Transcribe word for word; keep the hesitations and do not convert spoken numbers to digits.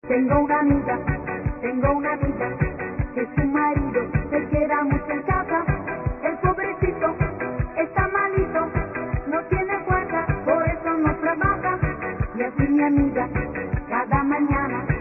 Tengo una amiga, tengo una amiga, que su marido se queda mucho en casa. El pobrecito está malito, no tiene fuerza, por eso no trabaja. Y así mi amiga, cada mañana